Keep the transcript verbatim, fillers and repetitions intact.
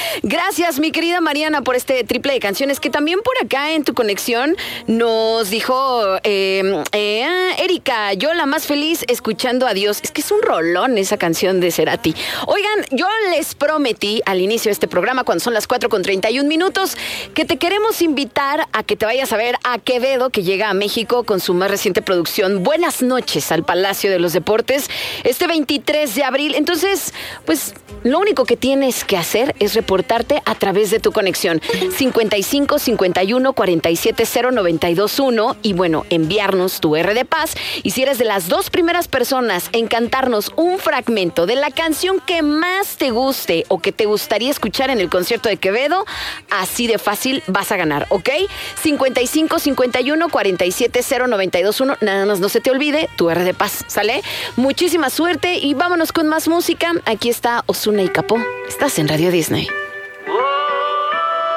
Gracias, mi querida Mariana, por este triple de canciones que también por acá en tu conexión nos dijo eh, eh, ah, Erika, yo la más feliz escuchando a Dios. Es que es un rolón esa canción de Cerati. Oigan, yo les prometí al inicio de este programa, cuando son las cuatro con treinta y un minutos, que te queremos invitar a que te vayas a ver a Quevedo, que llega a México con su más reciente producción Buenas noches al Palacio de los Deportes este veintitrés de abril. Entonces, pues lo único que tienes que hacer es reportarte a través de tu conexión cincuenta y cinco, cincuenta y uno, cuarenta y siete, cero, noventa y dos, uno y bueno, enviarnos tu R de paz. Y si eres de las dos primeras personas en cantarnos un fragmento de la canción que más te guste o que te gustaría escuchar en el concierto de Quevedo, así de fácil vas a ganar, ¿ok? cincuenta y cinco, cincuenta y uno, cuarenta y siete, cero, noventa y dos, uno. Nada más no se te olvide tu R de paz, ¿sale? Muchísima suerte y vámonos con más música. Aquí está Ozuna y Capó. Estás en Radio Disney.